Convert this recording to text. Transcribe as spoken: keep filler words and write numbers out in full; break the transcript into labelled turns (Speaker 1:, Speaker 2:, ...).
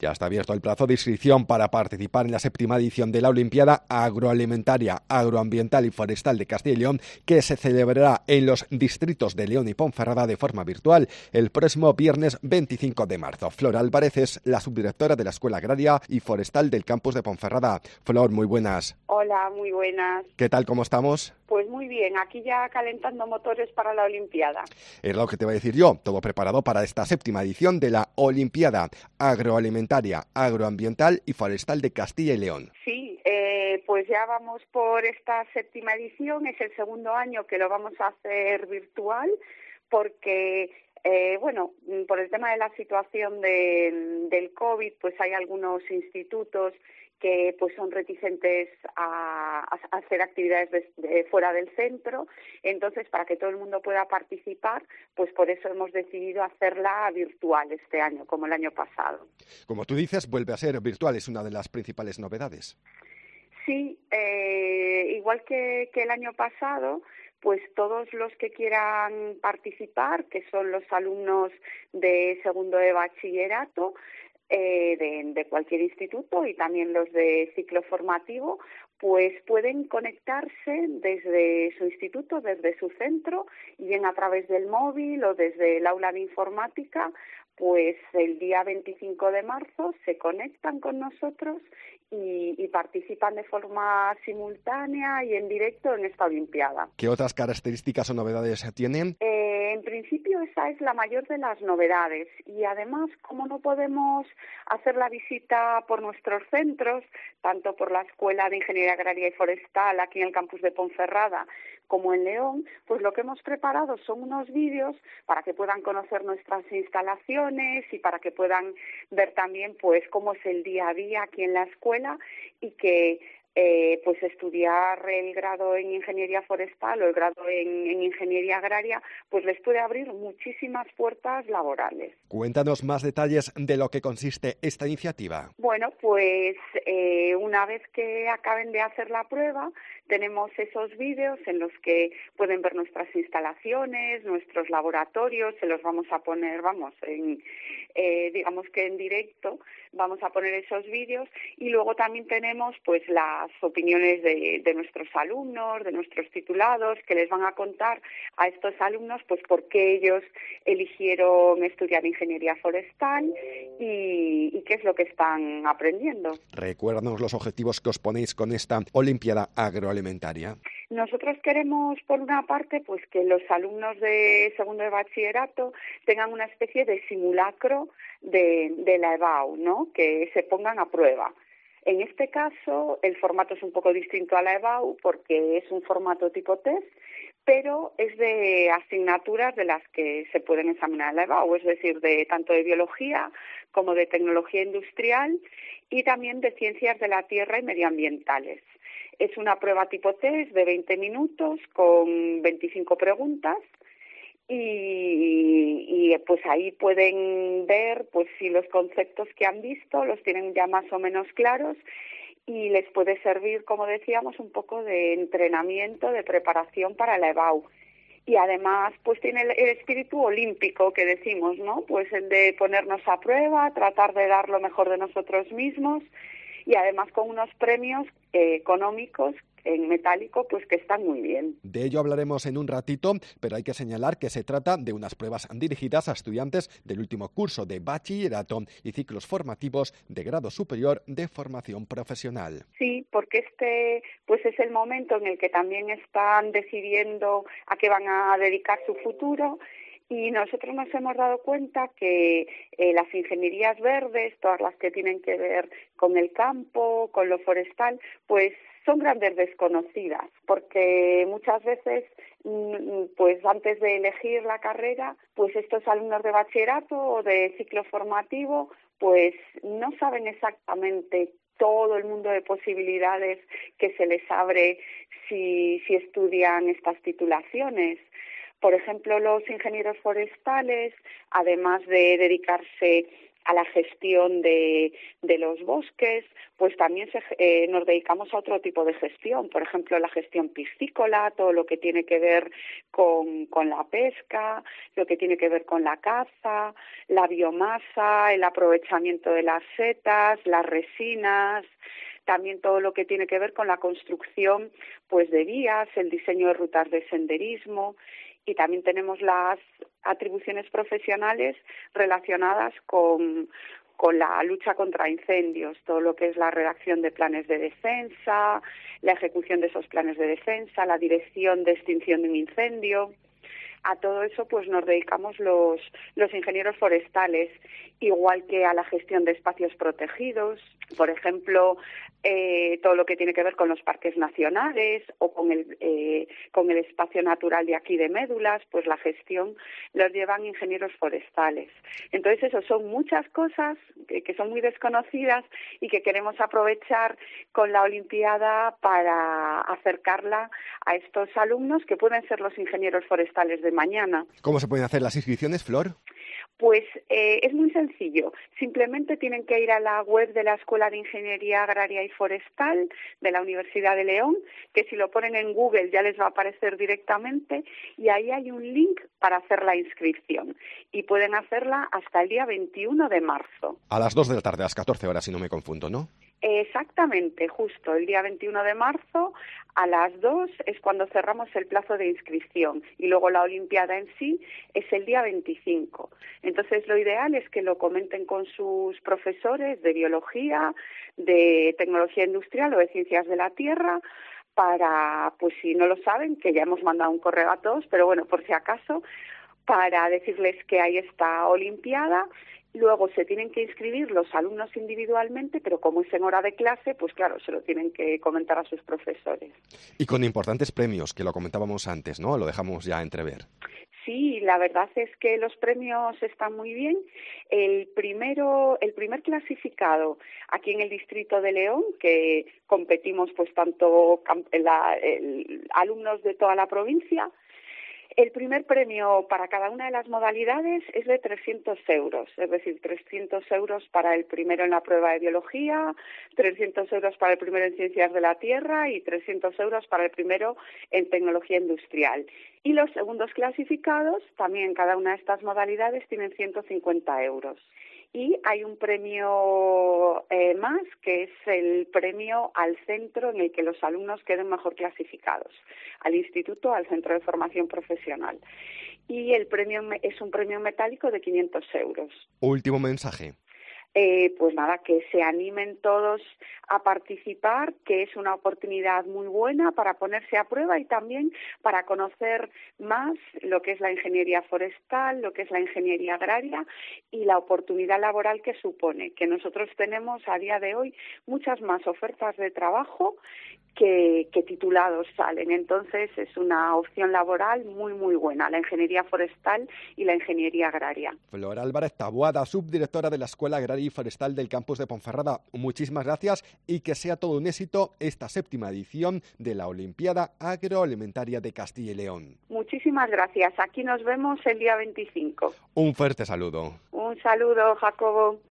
Speaker 1: Ya está abierto el plazo de inscripción para participar en la séptima edición de la Olimpiada Agroalimentaria, Agroambiental y Forestal de Castilla y León, que se celebrará en los distritos de León y Ponferrada de forma virtual el próximo viernes veinticinco de marzo. Flor Álvarez es la subdirectora de la Escuela Agraria y Forestal del campus de Ponferrada. Flor, muy buenas.
Speaker 2: Hola, muy buenas.
Speaker 1: ¿Qué tal, cómo estamos?
Speaker 2: Pues muy bien, aquí ya calentando motores para la Olimpiada.
Speaker 1: Es lo que te voy a decir yo, todo preparado para esta séptima edición de la Olimpiada Agroalimentaria, Agroambiental y Forestal de Castilla y León.
Speaker 2: Sí, eh, pues ya vamos por esta séptima edición, es el segundo año que lo vamos a hacer virtual porque... Eh, bueno, por el tema de la situación de, del COVID, pues hay algunos institutos que pues son reticentes a, a hacer actividades de, de fuera del centro. Entonces, para que todo el mundo pueda participar, pues por eso hemos decidido hacerla virtual este año, como el año pasado.
Speaker 1: Como tú dices, vuelve a ser virtual, es una de las principales novedades.
Speaker 2: Sí, eh, igual que, que el año pasado, pues todos los que quieran participar, que son los alumnos de segundo de bachillerato, eh, de, de cualquier instituto y también los de ciclo formativo, pues pueden conectarse desde su instituto, desde su centro, y bien a través del móvil o desde el aula de informática, pues el día veinticinco de marzo se conectan con nosotros y, y participan de forma simultánea y en directo en esta Olimpiada.
Speaker 1: ¿Qué otras características o novedades tienen?
Speaker 2: Eh, en principio esa es la mayor de las novedades y además como no podemos hacer la visita por nuestros centros, tanto por la Escuela de Ingeniería Agraria y Forestal aquí en el campus de Ponferrada como en León, pues lo que hemos preparado son unos vídeos para que puedan conocer nuestras instalaciones y para que puedan ver también pues cómo es el día a día aquí en la escuela y que Eh, pues estudiar el grado en Ingeniería Forestal o el grado en, en Ingeniería Agraria, pues les puede abrir muchísimas puertas laborales.
Speaker 1: Cuéntanos más detalles de lo que consiste esta iniciativa.
Speaker 2: Bueno, pues eh, una vez que acaben de hacer la prueba, tenemos esos vídeos en los que pueden ver nuestras instalaciones, nuestros laboratorios, se los vamos a poner, vamos, en, eh, digamos que en directo, vamos a poner esos vídeos y luego también tenemos pues las opiniones de, de nuestros alumnos, de nuestros titulados, que les van a contar a estos alumnos pues por qué ellos eligieron estudiar ingeniería forestal y, y qué es lo que están aprendiendo.
Speaker 1: Recuérdanos los objetivos que os ponéis con esta Olimpiada Agroalimentaria.
Speaker 2: Nosotros queremos, por una parte, pues que los alumnos de segundo de bachillerato tengan una especie de simulacro de, de la EBAU, ¿no? Que se pongan a prueba. En este caso, el formato es un poco distinto a la EBAU porque es un formato tipo test, pero es de asignaturas de las que se pueden examinar en la EBAU, es decir, de tanto de biología como de tecnología industrial y también de ciencias de la tierra y medioambientales. Es una prueba tipo test de veinte minutos con veinticinco preguntas y, y pues ahí pueden ver pues si los conceptos que han visto los tienen ya más o menos claros y les puede servir, como decíamos, un poco de entrenamiento, de preparación para la EBAU. Y además, pues tiene el, el espíritu olímpico que decimos, ¿no? Pues el de ponernos a prueba, tratar de dar lo mejor de nosotros mismos y además con unos premios eh, económicos en metálico, pues que están muy bien.
Speaker 1: De ello hablaremos en un ratito, pero hay que señalar que se trata de unas pruebas dirigidas a estudiantes del último curso de bachillerato y ciclos formativos de grado superior de formación profesional.
Speaker 2: Sí, porque este pues es el momento en el que también están decidiendo a qué van a dedicar su futuro. Y nosotros nos hemos dado cuenta que eh, las ingenierías verdes, todas las que tienen que ver con el campo, con lo forestal, pues son grandes desconocidas, porque muchas veces, pues antes de elegir la carrera, pues estos alumnos de bachillerato o de ciclo formativo, pues no saben exactamente todo el mundo de posibilidades que se les abre si, si estudian estas titulaciones. Por ejemplo, los ingenieros forestales, además de dedicarse a la gestión de, de los bosques, pues también se, eh, nos dedicamos a otro tipo de gestión, por ejemplo, la gestión piscícola, todo lo que tiene que ver con, con la pesca, lo que tiene que ver con la caza, la biomasa, el aprovechamiento de las setas, las resinas, también todo lo que tiene que ver con la construcción pues de vías, el diseño de rutas de senderismo, y también tenemos las atribuciones profesionales relacionadas con, con la lucha contra incendios, todo lo que es la redacción de planes de defensa, la ejecución de esos planes de defensa, la dirección de extinción de un incendio. A todo eso pues nos dedicamos los, los ingenieros forestales, igual que a la gestión de espacios protegidos, por ejemplo, eh, todo lo que tiene que ver con los parques nacionales o con el, eh, con el espacio natural de aquí de Médulas, pues la gestión los llevan ingenieros forestales. Entonces eso son muchas cosas que, que son muy desconocidas y que queremos aprovechar con la Olimpiada para acercarla a estos alumnos que pueden ser los ingenieros forestales de mañana.
Speaker 1: ¿Cómo se pueden hacer las inscripciones, Flor?
Speaker 2: Pues eh, es muy sencillo. Simplemente tienen que ir a la web de la Escuela de Ingeniería Agraria y Forestal de la Universidad de León, que si lo ponen en Google ya les va a aparecer directamente, y ahí hay un link para hacer la inscripción. Y pueden hacerla hasta el día veintiuno de marzo.
Speaker 1: A las dos de la tarde, a las catorce horas, si no me confundo, ¿no?
Speaker 2: Exactamente, justo el día veintiuno de marzo a las dos es cuando cerramos el plazo de inscripción, y luego la Olimpiada en sí es el día veinticinco. Entonces lo ideal es que lo comenten con sus profesores de biología, de tecnología industrial o de ciencias de la tierra, para, pues si no lo saben, que ya hemos mandado un correo a todos, pero bueno, por si acaso, para decirles que hay esta Olimpiada. Luego se tienen que inscribir los alumnos individualmente, pero como es en hora de clase, pues claro, se lo tienen que comentar a sus profesores.
Speaker 1: Y con importantes premios, que lo comentábamos antes, ¿no? Lo dejamos ya entrever.
Speaker 2: Sí, la verdad es que los premios están muy bien. El primero, el primer clasificado aquí en el distrito de León, que competimos pues tanto la, el, alumnos de toda la provincia. El primer premio para cada una de las modalidades es de trescientos euros, es decir, trescientos euros para el primero en la prueba de biología, trescientos euros para el primero en ciencias de la tierra y trescientos euros para el primero en tecnología industrial. Y los segundos clasificados, también en cada una de estas modalidades, tienen ciento cincuenta euros. Y hay un premio eh, más, que es el premio al centro en el que los alumnos queden mejor clasificados, al instituto, al centro de formación profesional. Y el premio es un premio metálico de quinientos euros.
Speaker 1: Último mensaje.
Speaker 2: Eh, pues nada, que se animen todos a participar, que es una oportunidad muy buena para ponerse a prueba y también para conocer más lo que es la ingeniería forestal, lo que es la ingeniería agraria y la oportunidad laboral que supone, que nosotros tenemos a día de hoy muchas más ofertas de trabajo que, que titulados salen. Entonces es una opción laboral muy, muy buena, la ingeniería forestal y la ingeniería agraria.
Speaker 1: Flor Álvarez Taboada, subdirectora de la Escuela Agraria y Forestal del campus de Ponferrada, muchísimas gracias y que sea todo un éxito esta séptima edición de la Olimpiada Agroalimentaria de Castilla y León.
Speaker 2: Muchísimas gracias. Aquí nos vemos el día veinticinco.
Speaker 1: Un fuerte saludo.
Speaker 2: Un saludo, Jacobo.